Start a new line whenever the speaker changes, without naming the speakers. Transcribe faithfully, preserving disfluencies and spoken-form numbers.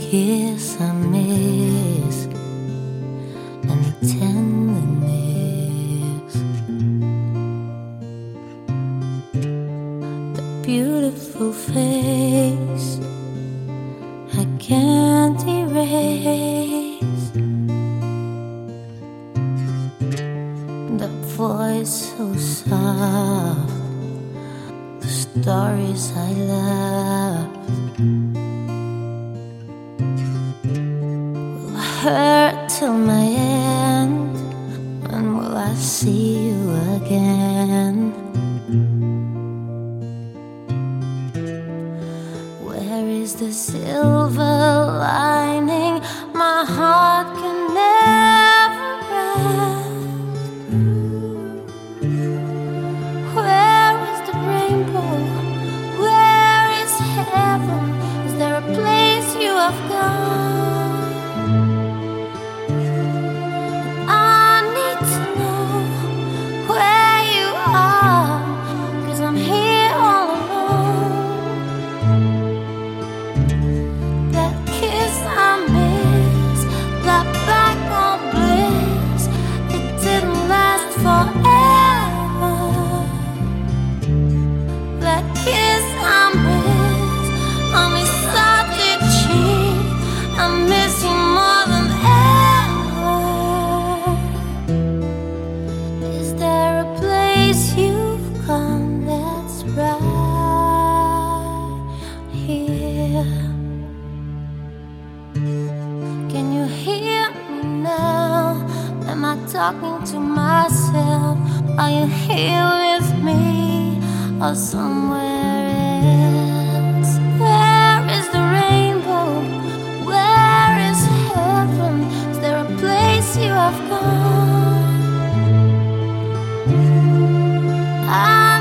kiss I miss, and the tenderness, the beautiful face I can't erase, the voice so soft, the stories I love will hurt till my end. When will I see you again? Where is the silver lining? My heart can never rest. Where is the rainbow? Where is heaven? Is there a place you have gone? I need to know where you are, 'cause I'm here all alone. That kiss I miss, that back on bliss, it didn't last forever. That kiss I miss, only such a cheat. I miss you more than ever. Is there a place you've gone that's right here? Can you hear me now? Am I talking to myself? Are you here with me or somewhere else? Where is the rainbow? Where is heaven? Is there a place you have gone? I